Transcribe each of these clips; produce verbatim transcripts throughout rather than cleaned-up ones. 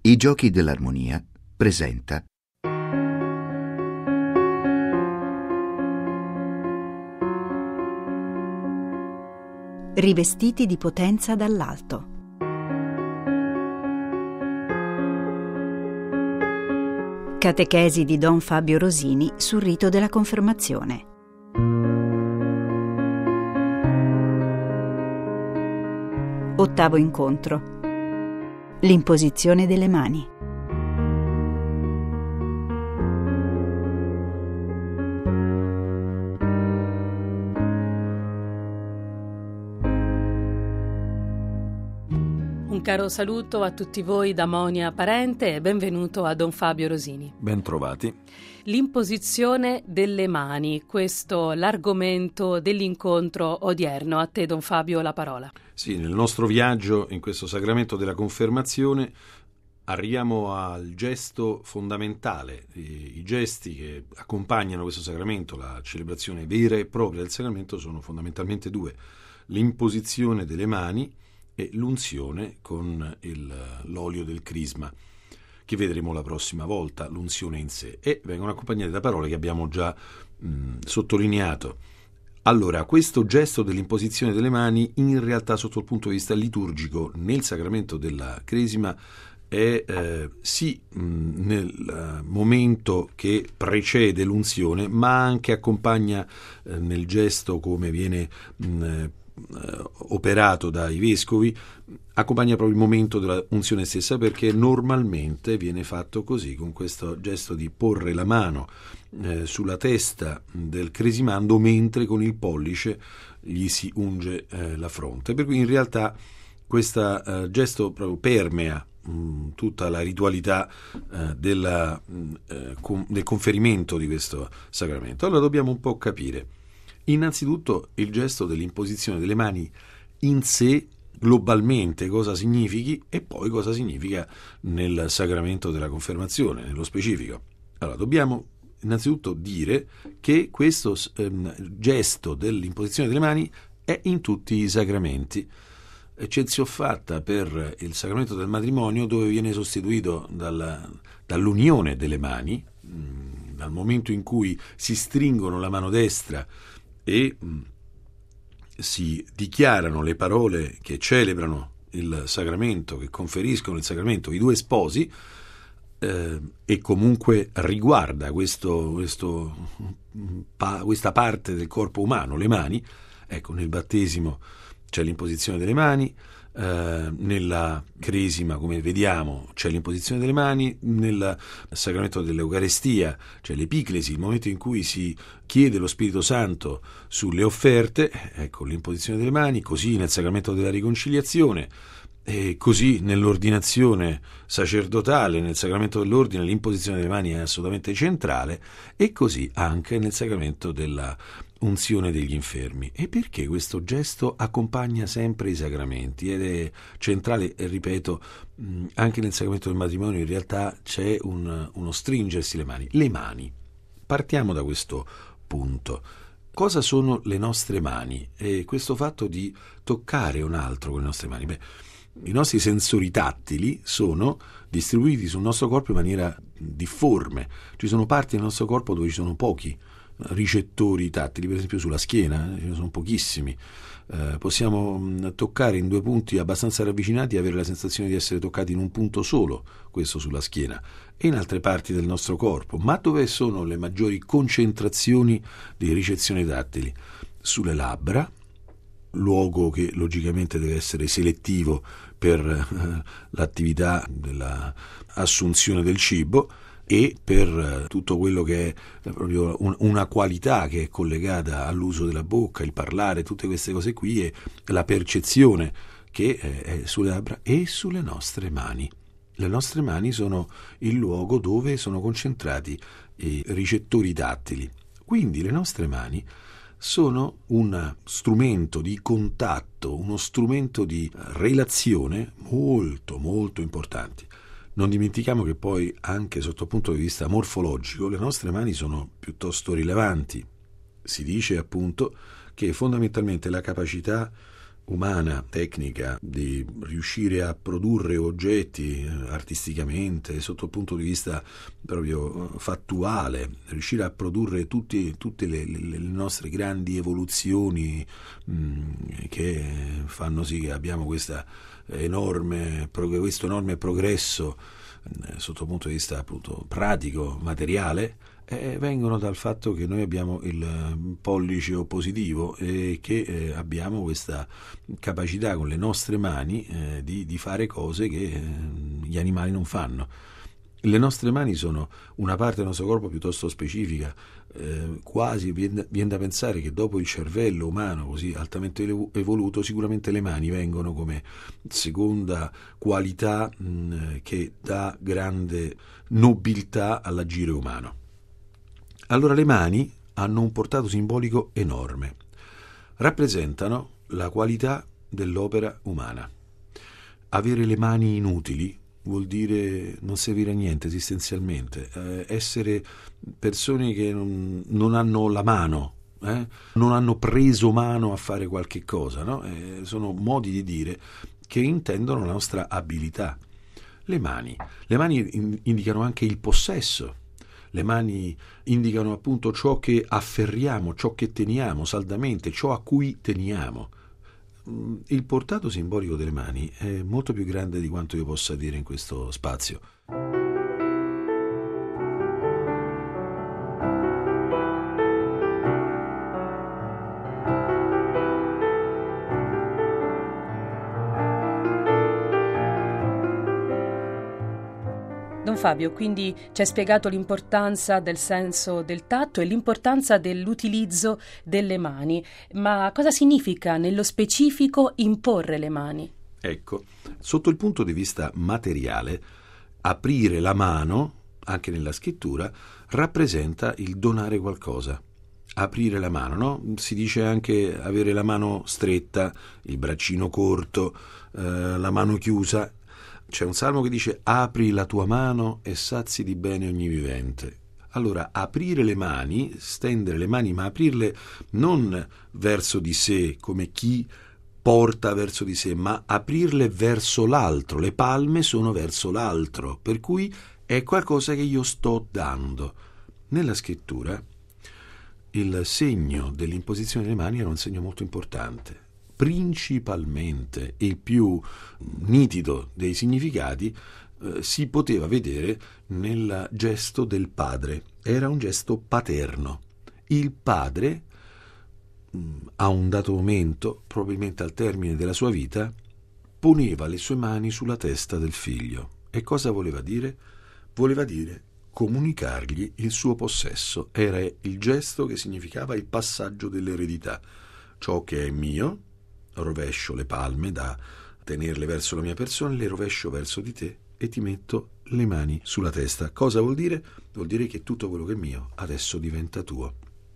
I Giochi dell'Armonia presenta Rivestiti di potenza dall'alto. Catechesi di Don Fabio Rosini sul rito della confermazione. Ottavo incontro. L'imposizione delle mani. Un caro saluto a tutti voi da Monia Parente e benvenuto a Don Fabio Rosini. Ben trovati. L'imposizione delle mani, questo l'argomento dell'incontro odierno. A te, Don Fabio, la parola. Sì, nel nostro viaggio in questo sacramento della confermazione arriviamo al gesto fondamentale. I, i gesti che accompagnano questo sacramento, la celebrazione vera e propria del sacramento, sono fondamentalmente due: l'imposizione delle mani e l'unzione con il, l'olio del crisma, che vedremo la prossima volta, l'unzione in sé, e vengono accompagnate da parole che abbiamo già mh, sottolineato. Allora, questo gesto dell'imposizione delle mani, in realtà sotto il punto di vista liturgico, nel sacramento della cresima, è eh, sì mh, nel momento che precede l'unzione, ma anche accompagna eh, nel gesto come viene mh, operato dai vescovi, accompagna proprio il momento della unzione stessa, perché normalmente viene fatto così, con questo gesto di porre la mano eh, sulla testa del cresimando mentre con il pollice gli si unge eh, la fronte. Per cui in realtà questo eh, gesto proprio permea mh, tutta la ritualità eh, della, mh, eh, com- del conferimento di questo sacramento. Allora dobbiamo un po' capire innanzitutto il gesto dell'imposizione delle mani in sé, globalmente cosa significhi, e poi cosa significa nel sacramento della confermazione, nello specifico. Allora, dobbiamo innanzitutto dire che questo ehm, gesto dell'imposizione delle mani è in tutti i sacramenti, eccezione fatta per il sacramento del matrimonio, dove viene sostituito dalla, dall'unione delle mani, mh, dal momento in cui si stringono la mano destra e mh, si dichiarano le parole che celebrano il sacramento, che conferiscono il sacramento, i due sposi, eh, e comunque riguarda questo, questo, pa, questa parte del corpo umano, le mani. Ecco, nel battesimo c'è l'imposizione delle mani, eh, nella cresima, come vediamo, c'è l'imposizione delle mani, nel sacramento dell'Eucarestia c'è l'epiclesi, il momento in cui si chiede lo Spirito Santo sulle offerte, ecco l'imposizione delle mani, così nel sacramento della riconciliazione, e così nell'ordinazione sacerdotale, nel sacramento dell'ordine l'imposizione delle mani è assolutamente centrale, e così anche nel sacramento della unzione degli infermi. E perché questo gesto accompagna sempre i sacramenti ed è centrale, e ripeto, anche nel sacramento del matrimonio in realtà c'è un, uno stringersi le mani. Le mani. Partiamo da questo punto. Cosa sono le nostre mani? E questo fatto di toccare un altro con le nostre mani. Beh, i nostri sensori tattili sono distribuiti sul nostro corpo in maniera difforme. Ci sono parti del nostro corpo dove ci sono pochi ricettori tattili, per esempio sulla schiena, ce ne sono pochissimi. Eh, possiamo mh, toccare in due punti abbastanza ravvicinati e avere la sensazione di essere toccati in un punto solo, questo sulla schiena, e in altre parti del nostro corpo. Ma dove sono le maggiori concentrazioni di ricezioni tattili? Sulle labbra, luogo che logicamente deve essere selettivo per eh, l'attività della assunzione del cibo, e per tutto quello che è proprio un, una qualità che è collegata all'uso della bocca, il parlare, tutte queste cose qui, e la percezione che è sulle labbra e sulle nostre mani. Le nostre mani sono il luogo dove sono concentrati i ricettori tattili. Quindi le nostre mani sono un strumento di contatto, uno strumento di relazione molto molto importante. Non dimentichiamo che poi anche sotto il punto di vista morfologico le nostre mani sono piuttosto rilevanti. Si dice appunto che fondamentalmente la capacità umana, tecnica, di riuscire a produrre oggetti artisticamente, sotto il punto di vista proprio fattuale, riuscire a produrre tutti, tutte le, le nostre grandi evoluzioni mh, che fanno sì che abbiamo questa enorme, questo enorme progresso eh, sotto il punto di vista appunto pratico, materiale, Eh, vengono dal fatto che noi abbiamo il pollice oppositivo e che eh, abbiamo questa capacità con le nostre mani eh, di, di fare cose che eh, gli animali non fanno. Le nostre mani sono una parte del nostro corpo piuttosto specifica, eh, quasi viene, viene da pensare che dopo il cervello umano così altamente evoluto sicuramente le mani vengono come seconda qualità mh, che dà grande nobiltà all'agire umano. Allora le mani hanno un portato simbolico enorme, rappresentano la qualità dell'opera umana. Avere le mani inutili vuol dire non servire a niente esistenzialmente, eh, essere persone che non, non hanno la mano, eh? non hanno preso mano a fare qualche cosa, no? Eh, sono modi di dire che intendono la nostra abilità. Le mani, le mani in, indicano anche il possesso. Le mani indicano appunto ciò che afferriamo, ciò che teniamo saldamente, ciò a cui teniamo. Il portato simbolico delle mani è molto più grande di quanto io possa dire in questo spazio. Don Fabio, quindi ci hai spiegato l'importanza del senso del tatto e l'importanza dell'utilizzo delle mani, ma cosa significa nello specifico imporre le mani? Ecco, sotto il punto di vista materiale, aprire la mano, anche nella scrittura, rappresenta il donare qualcosa. Aprire la mano, no? Si dice anche avere la mano stretta, il braccino corto, eh, la mano chiusa. C'è un salmo che dice apri la tua mano e sazi di bene ogni vivente. Allora, aprire le mani, stendere le mani, ma aprirle non verso di sé, come chi porta verso di sé, ma aprirle verso l'altro. Le palme sono verso l'altro, per cui è qualcosa che io sto dando. Nella scrittura il segno dell'imposizione delle mani era un segno molto importante. Principalmente il più nitido dei significati eh, si poteva vedere nel gesto del padre. Era un gesto paterno. Il padre, mh, a un dato momento, probabilmente al termine della sua vita, poneva le sue mani sulla testa del figlio. E cosa voleva dire? Voleva dire comunicargli il suo possesso. Era il gesto che significava il passaggio dell'eredità. Ciò che è mio, rovescio le palme da tenerle verso la mia persona, le rovescio verso di te e ti metto le mani sulla testa. Cosa vuol dire? Vuol dire che tutto quello che è mio adesso diventa tuo.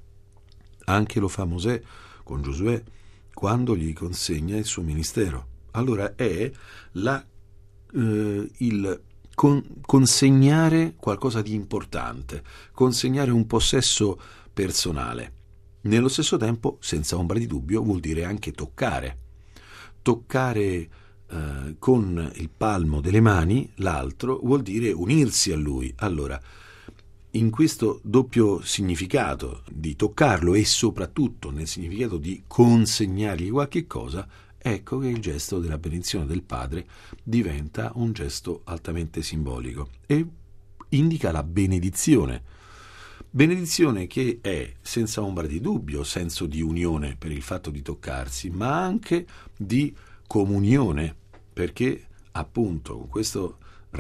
Anche lo fa Mosè con Giosuè quando gli consegna il suo ministero. Allora è la, eh, il con, consegnare qualcosa di importante, consegnare un possesso personale. Nello stesso tempo, senza ombra di dubbio, vuol dire anche toccare. Toccare eh, con il palmo delle mani l'altro vuol dire unirsi a lui. Allora, in questo doppio significato di toccarlo e soprattutto nel significato di consegnargli qualche cosa, ecco che il gesto della benedizione del Padre diventa un gesto altamente simbolico e indica la benedizione. Benedizione che è, senza ombra di dubbio, senso di unione per il fatto di toccarsi, ma anche di comunione, perché appunto con questo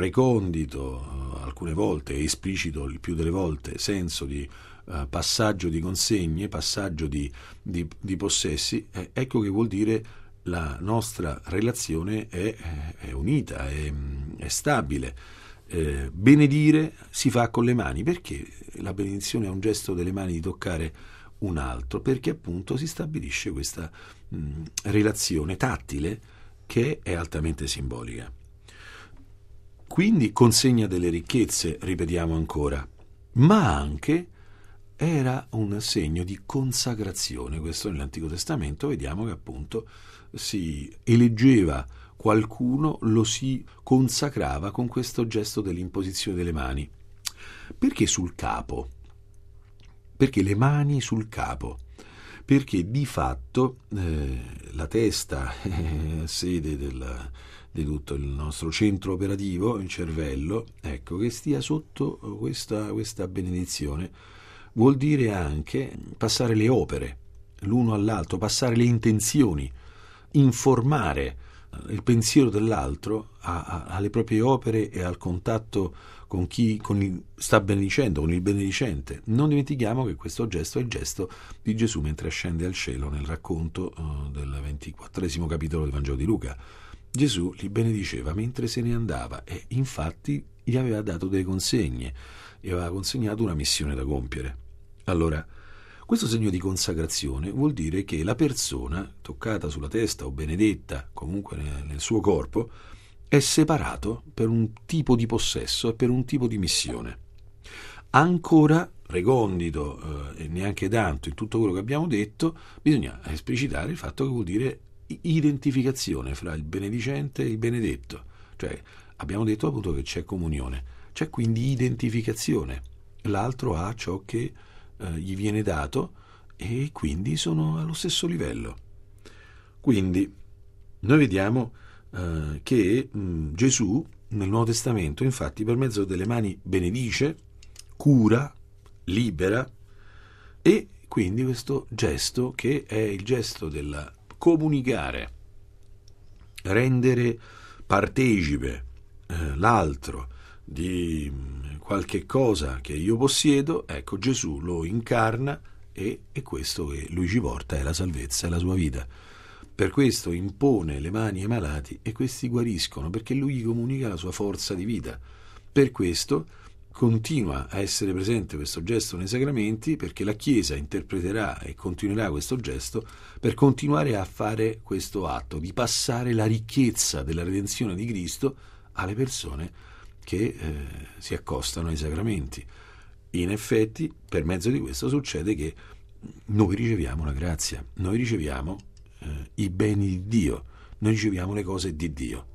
recondito, alcune volte esplicito il più delle volte, senso di uh, passaggio di consegne, passaggio di, di, di possessi, eh, ecco che vuol dire la nostra relazione è, è unita, è, è stabile. Eh, benedire si fa con le mani. Perché la benedizione è un gesto delle mani di toccare un altro? Perché appunto si stabilisce questa mh, relazione tattile che è altamente simbolica. Quindi consegna delle ricchezze, ripetiamo ancora, ma anche era un segno di consacrazione. Questo nell'Antico Testamento vediamo che appunto si eleggeva qualcuno, lo si consacrava con questo gesto dell'imposizione delle mani. Perché sul capo? Perché le mani sul capo? Perché di fatto eh, la testa è sede del, di tutto il nostro centro operativo, il cervello, ecco, che stia sotto questa, questa benedizione vuol dire anche passare le opere l'uno all'altro, passare le intenzioni, informare il pensiero dell'altro a, a, alle proprie opere e al contatto con chi con il, sta benedicendo, con il benedicente. Non dimentichiamo che questo gesto è il gesto di Gesù mentre ascende al cielo nel racconto uh, del ventiquattresimo capitolo del Vangelo di Luca. Gesù li benediceva mentre se ne andava e infatti gli aveva dato delle consegne, gli aveva consegnato una missione da compiere. Allora, questo segno di consacrazione vuol dire che la persona toccata sulla testa o benedetta comunque nel suo corpo è separato per un tipo di possesso e per un tipo di missione. Ancora recondito eh, e neanche tanto in tutto quello che abbiamo detto, bisogna esplicitare il fatto che vuol dire identificazione fra il benedicente e il benedetto. Cioè abbiamo detto appunto che c'è comunione, c'è quindi identificazione. L'altro ha ciò che eh, gli viene dato e quindi sono allo stesso livello. Quindi noi vediamo eh, che mh, Gesù nel Nuovo Testamento infatti per mezzo delle mani benedice, cura, libera, e quindi questo gesto che è il gesto del comunicare, rendere partecipe eh, l'altro di mh, qualche cosa che io possiedo, ecco Gesù lo incarna e, e questo che lui ci porta è la salvezza, è la sua vita. Per questo impone le mani ai malati e questi guariscono, perché lui gli comunica la sua forza di vita. Per questo continua a essere presente questo gesto nei sacramenti, perché la Chiesa interpreterà e continuerà questo gesto per continuare a fare questo atto di passare la ricchezza della redenzione di Cristo alle persone che eh, si accostano ai sacramenti. In effetti, per mezzo di questo succede che noi riceviamo la grazia, noi riceviamo eh, i beni di Dio, noi riceviamo le cose di Dio.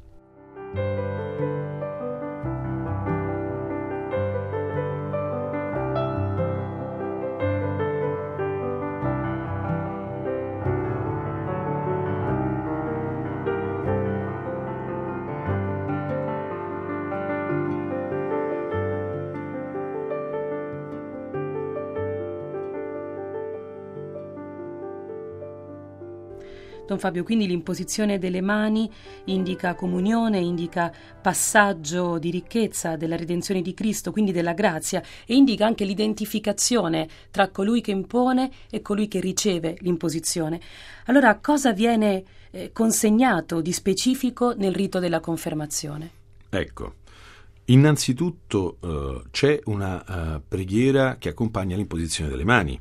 Don Fabio, quindi l'imposizione delle mani indica comunione, indica passaggio di ricchezza della redenzione di Cristo, quindi della grazia, e indica anche l'identificazione tra colui che impone e colui che riceve l'imposizione. Allora, cosa viene eh, consegnato di specifico nel rito della confermazione? Ecco, innanzitutto eh, c'è una uh, preghiera che accompagna l'imposizione delle mani.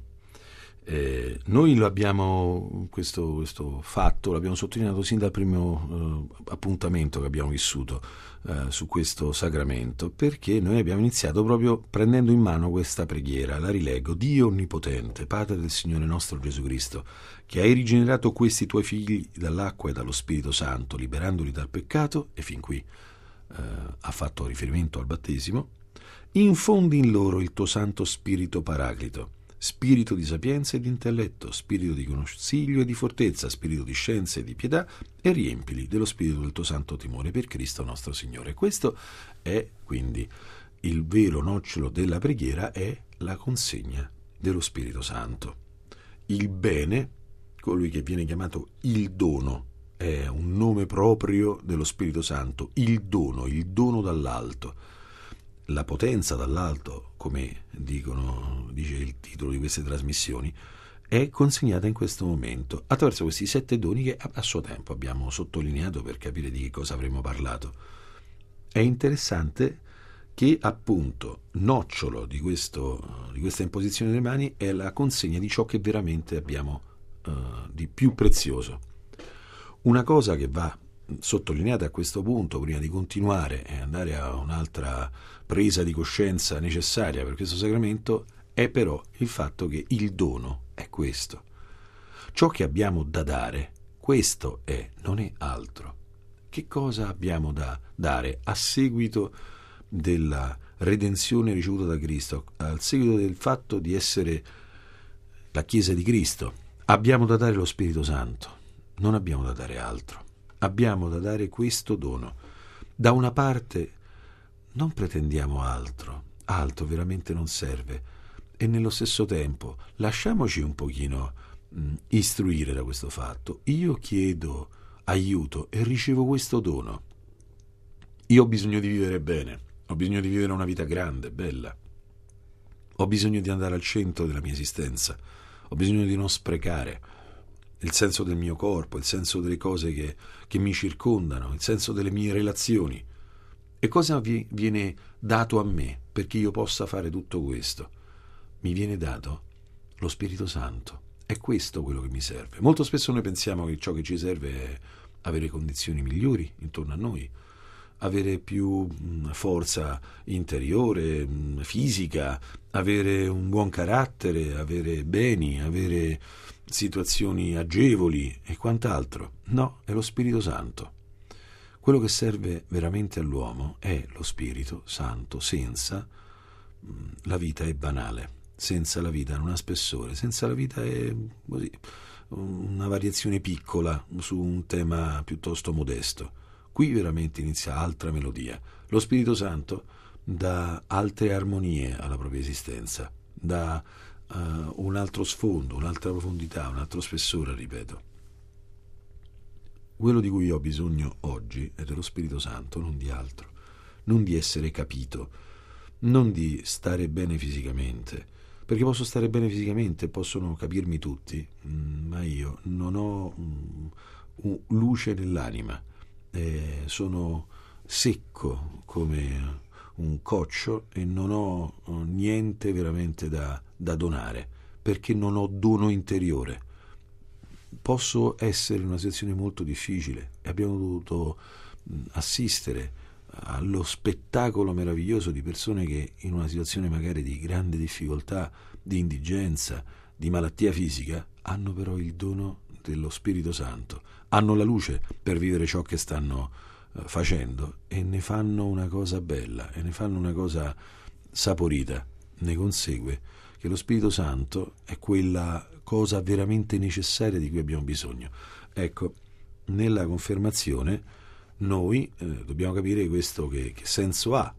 Eh, noi lo abbiamo, questo, questo fatto l'abbiamo sottolineato sin dal primo eh, appuntamento che abbiamo vissuto eh, su questo sacramento, perché noi abbiamo iniziato proprio prendendo in mano questa preghiera. La rileggo: Dio onnipotente, Padre del Signore nostro Gesù Cristo, che hai rigenerato questi tuoi figli dall'acqua e dallo Spirito Santo, liberandoli dal peccato, e fin qui eh, ha fatto riferimento al battesimo, infondi in loro il tuo Santo Spirito Paraclito, spirito di sapienza e di intelletto, spirito di consiglio e di fortezza, spirito di scienza e di pietà, e riempili dello spirito del tuo santo timore per Cristo nostro Signore. Questo è quindi il vero nocciolo della preghiera, è la consegna dello Spirito Santo. Il bene, colui che viene chiamato il dono, è un nome proprio dello Spirito Santo, il dono, il dono dall'alto. La potenza dall'alto, come dicono, dice il titolo di queste trasmissioni, è consegnata in questo momento attraverso questi sette doni che a suo tempo abbiamo sottolineato per capire di che cosa avremmo parlato. È interessante che appunto nocciolo di, questo, di questa imposizione delle mani è la consegna di ciò che veramente abbiamo uh, di più prezioso. Una cosa che va sottolineata a questo punto, prima di continuare e andare a un'altra presa di coscienza necessaria per questo sacramento, è però il fatto che il dono è questo. Ciò che abbiamo da dare, Questo è, non è altro. Che cosa abbiamo da dare a seguito della redenzione ricevuta da Cristo, al seguito del fatto di essere la Chiesa di Cristo? Abbiamo da dare lo Spirito Santo, non abbiamo da dare altro. Abbiamo da dare questo dono. Da una parte non pretendiamo altro, altro veramente non serve, e nello stesso tempo lasciamoci un pochino mh, istruire da questo fatto. Io chiedo aiuto e ricevo questo dono. Io ho bisogno di vivere bene, ho bisogno di vivere una vita grande, bella. Ho bisogno di andare al centro della mia esistenza, ho bisogno di non sprecare il senso del mio corpo, il senso delle cose che, che mi circondano, il senso delle mie relazioni. E cosa vi, viene dato a me perché io possa fare tutto questo? Mi viene dato lo Spirito Santo. È questo quello che mi serve. Molto spesso noi pensiamo che ciò che ci serve è avere condizioni migliori intorno a noi, avere più mh, forza interiore, mh, fisica, avere un buon carattere, avere beni, avere situazioni agevoli e quant'altro. No, è lo Spirito Santo. Quello che serve veramente all'uomo è lo Spirito Santo. Senza mh, la vita è banale, senza la vita non ha spessore, senza la vita è così, una variazione piccola su un tema piuttosto modesto. Qui veramente inizia altra melodia. Lo Spirito Santo dà altre armonie alla propria esistenza, dà uh, un altro sfondo, un'altra profondità, un altro spessore, ripeto. Quello di cui ho bisogno oggi è dello Spirito Santo, non di altro, non di essere capito, non di stare bene fisicamente, perché posso stare bene fisicamente, possono capirmi tutti, ma io non ho um, luce nell'anima, eh, sono secco come un coccio e non ho uh, niente veramente da, da donare, perché non ho dono interiore. Posso essere in una situazione molto difficile e abbiamo dovuto mh, assistere allo spettacolo meraviglioso di persone che in una situazione magari di grande difficoltà, di indigenza, di malattia fisica, hanno però il dono dello Spirito Santo, hanno la luce per vivere ciò che stanno uh, facendo e ne fanno una cosa bella e ne fanno una cosa saporita. Ne consegue che lo Spirito Santo è quella cosa veramente necessaria di cui abbiamo bisogno. Ecco, nella confermazione noi eh, dobbiamo capire questo, che, che senso ha.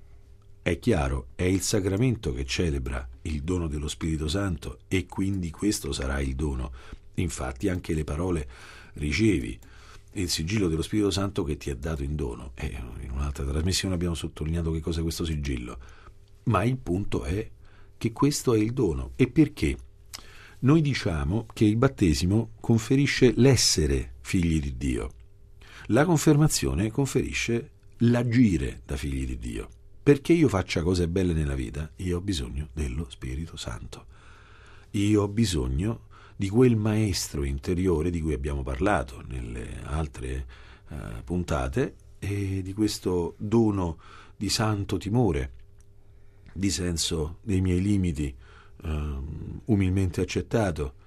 È chiaro, è il sacramento che celebra il dono dello Spirito Santo e quindi questo sarà il dono. Infatti anche le parole ricevi il sigillo dello Spirito Santo che ti è dato in dono. E in un'altra trasmissione abbiamo sottolineato che cos'è questo sigillo. Ma il punto è che questo è il dono. E perché? Noi diciamo che il battesimo conferisce l'essere figli di Dio. La confermazione conferisce l'agire da figli di Dio. Perché io faccia cose belle nella vita, io ho bisogno dello Spirito Santo. Io ho bisogno di quel maestro interiore di cui abbiamo parlato nelle altre uh, puntate e di questo dono di santo timore, di senso dei miei limiti, uh, umilmente accettato,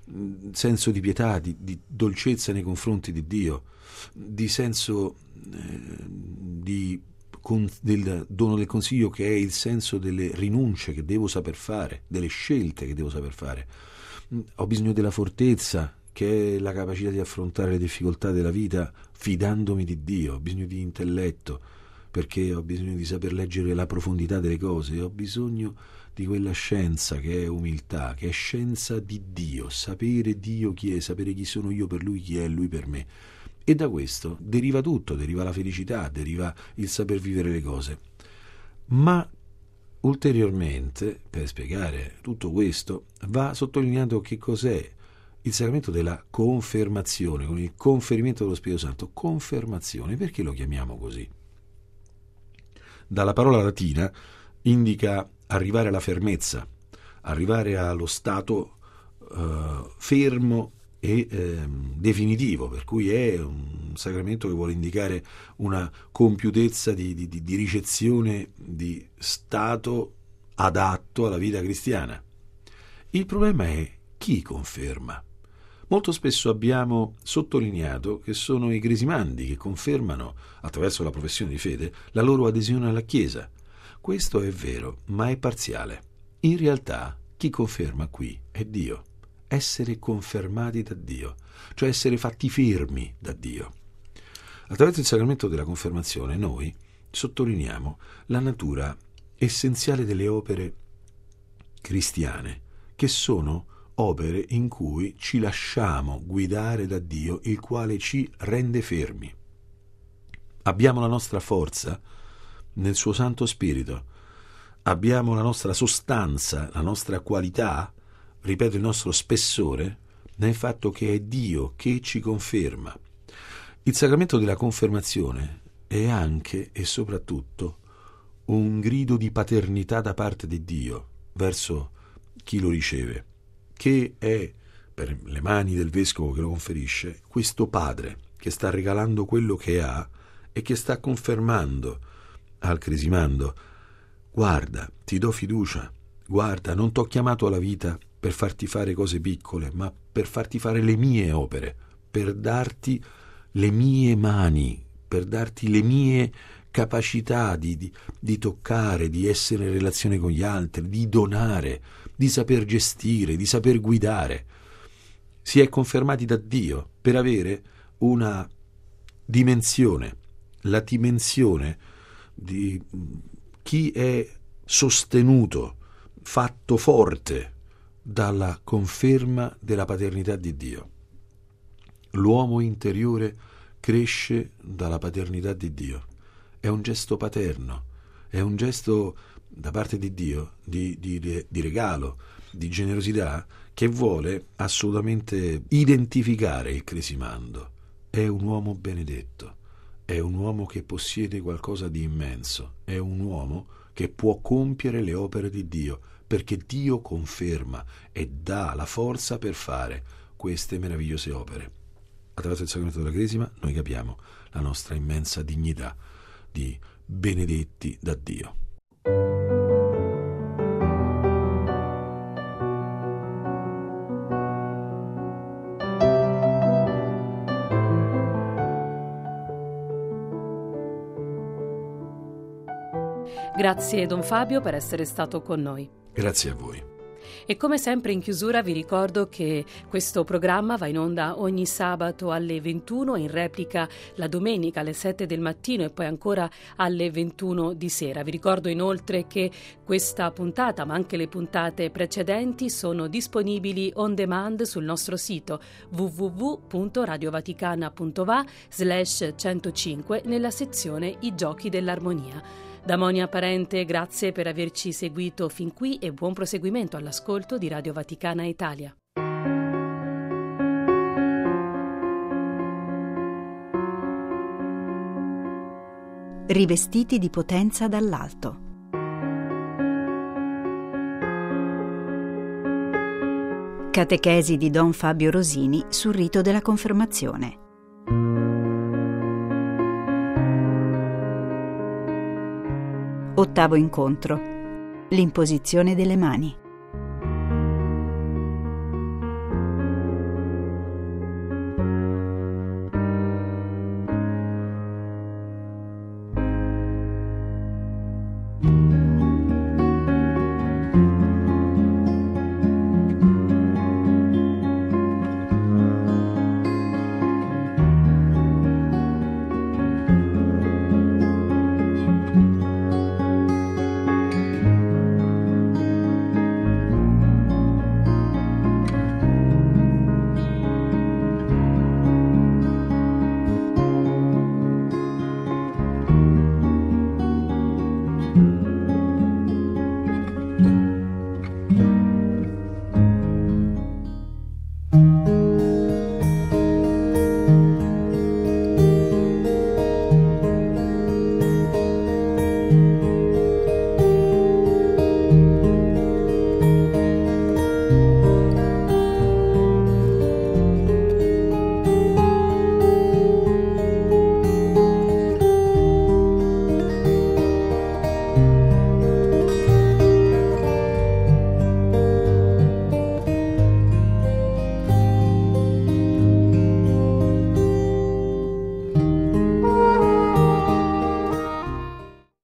senso di pietà, di, di dolcezza nei confronti di Dio, di senso eh, di, con, del dono del consiglio, che è il senso delle rinunce che devo saper fare, delle scelte che devo saper fare. Ho bisogno della fortezza, che è la capacità di affrontare le difficoltà della vita fidandomi di Dio. Ho bisogno di intelletto, perché ho bisogno di saper leggere la profondità delle cose. Ho bisogno di quella scienza che è umiltà, che è scienza di Dio, sapere Dio chi è, sapere chi sono io per Lui, chi è Lui per me. E da questo deriva tutto, deriva la felicità, deriva il saper vivere le cose. Ma ulteriormente, per spiegare tutto questo, va sottolineato che cos'è il sacramento della confermazione, con il conferimento dello Spirito Santo. Confermazione, perché lo chiamiamo così? Dalla parola latina indica arrivare alla fermezza, arrivare allo stato uh, fermo e eh, definitivo, per cui è un sacramento che vuole indicare una compiutezza di, di, di ricezione di stato adatto alla vita cristiana. Il problema è chi conferma, Molto spesso abbiamo sottolineato che sono i cresimandi che confermano, attraverso la professione di fede, la loro adesione alla Chiesa. Questo è vero, ma è parziale. In realtà, chi conferma qui è Dio. Essere confermati da Dio, cioè essere fatti fermi da Dio. Attraverso il sacramento della confermazione noi sottolineiamo la natura essenziale delle opere cristiane, che sono opere in cui ci lasciamo guidare da Dio, il quale ci rende fermi. Abbiamo la nostra forza nel suo Santo Spirito, abbiamo la nostra sostanza, la nostra qualità, ripeto, il nostro spessore, nel fatto che è Dio che ci conferma. Il sacramento della confermazione è anche e soprattutto un grido di paternità da parte di Dio verso chi lo riceve, che è, per le mani del vescovo che lo conferisce, questo padre che sta regalando quello che ha e che sta confermando al cresimando: guarda, ti do fiducia, guarda, non t'ho chiamato alla vita per farti fare cose piccole, ma per farti fare le mie opere, per darti le mie mani, per darti le mie capacità di, di, di toccare, di essere in relazione con gli altri, di donare, di saper gestire, di saper guidare. Si è confermati da Dio per avere una dimensione, la dimensione di chi è sostenuto, fatto forte dalla conferma della paternità di Dio. L'uomo interiore cresce dalla paternità di Dio. È un gesto paterno, è un gesto da parte di Dio di, di, di regalo, di generosità, che vuole assolutamente identificare il cresimando. È un uomo benedetto, è un uomo che possiede qualcosa di immenso, è un uomo che può compiere le opere di Dio, perché Dio conferma e dà la forza per fare queste meravigliose opere. Attraverso il sacramento della Cresima noi capiamo la nostra immensa dignità di benedetti da Dio. Grazie Don Fabio per essere stato con noi. Grazie a voi. E come sempre in chiusura vi ricordo che questo programma va in onda ogni sabato alle ventuno e in replica la domenica alle sette del mattino e poi ancora alle ventuno di sera. Vi ricordo inoltre che questa puntata, ma anche le puntate precedenti, sono disponibili on demand sul nostro sito w w w punto radiovaticana punto va slash centocinque nella sezione I giochi dell'armonia. Da Monia Parente, grazie per averci seguito fin qui e buon proseguimento all'ascolto di Radio Vaticana Italia. Rivestiti di potenza dall'alto. Catechesi di Don Fabio Rosini sul rito della confermazione. Ottavo incontro. L'imposizione delle mani.